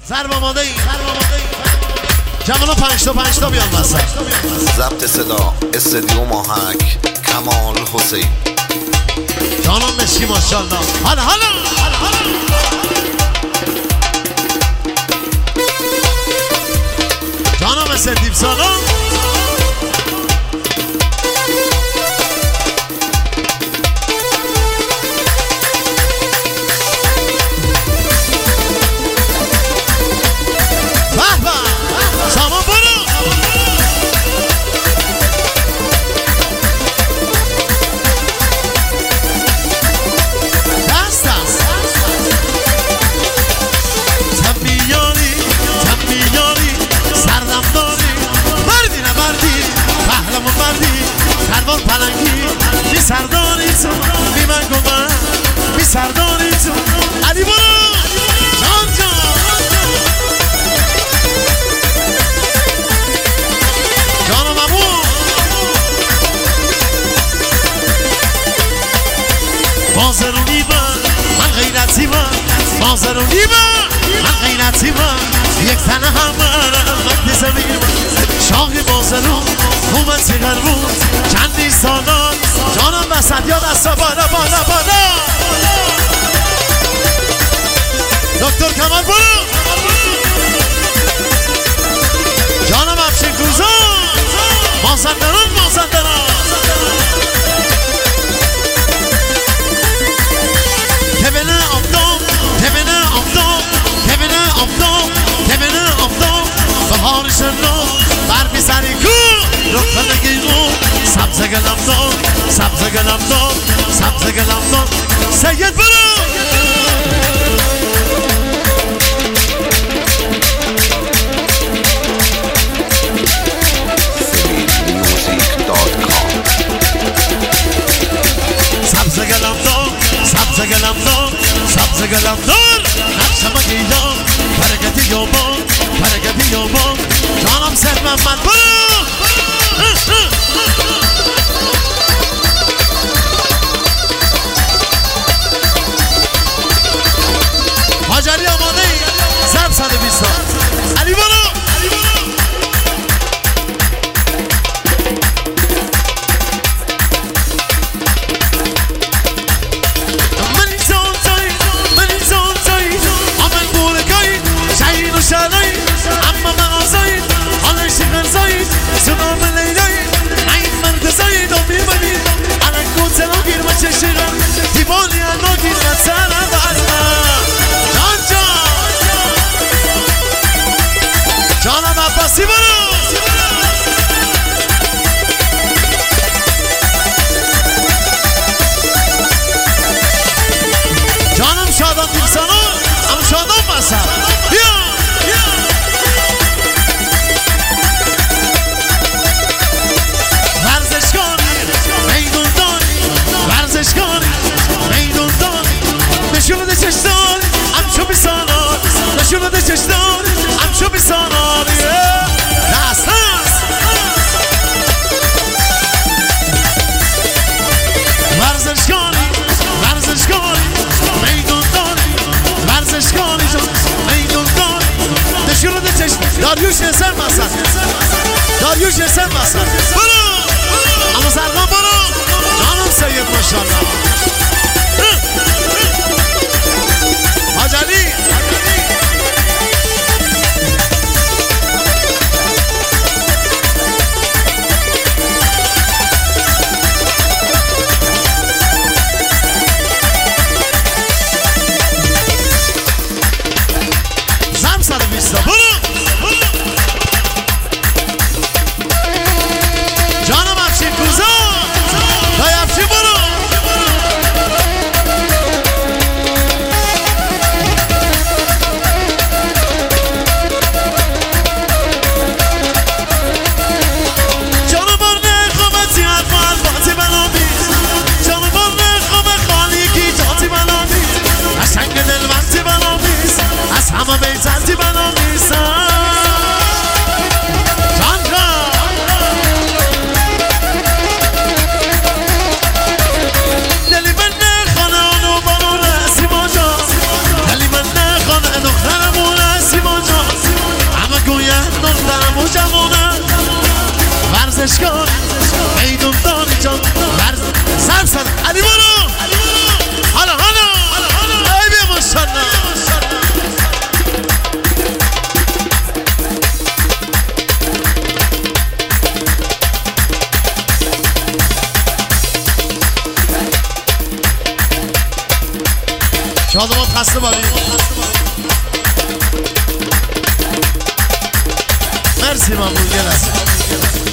ضرب آماده ای جوانا 5 تا بیان وسط. ضبط صدا استدیو ماهک کمال حسین. جانم مشکی ماشاءالله. حالا جانم سندیب سالان. پلنگی بی سرداری تو بی من گمم بی سرداری تو علی برو جان جانم امو بازرونی من غیرتی من غیرتی یک تنه هم وقت زمین شاقی بازرون خومتی غربون چندی سالان جانم بسد یا دستا بالا دکتر کمال برو جانم افشین کوزان مازندران کبنه آمدام بهار شنو بر بی سری کو رخ نگیرو سبز گلم دار سید برو سبز گلم دار نقشم گیدان برکتی یابان جانم سر من برو حاجری آماده ای ضرب 120 علی برو اما مغازایی حالا شیخر زایی سنام لیلایی این مرد زایی دو میبانی الان گوته رو گیر و چشیرم دیوانی انا گیر و سرم جانم عباسی برو جانم شادان دیمسانو هم شادان بسر بیا نشون چشتان امشو بیسانار نشون چشتان امشو بیسانار دست ورزشکاری میدون داری میدون داری نشون چشتان داریوش نسر مسن برو اما سرگان برو جانم سید ماشاءالله حاجلی زم 120 برو جانم افشین کوزان دای افشین برو همه بیزنتی بنا میسن دلی من نخانه اونو بانو رسی ماجا دلی من نخانه دخترمون رسی ماجا ورزشکار میدون داری جان سر سر علی برو حالا ای بیا ماشالله شادمات خسته باری مرسی ممنون گل است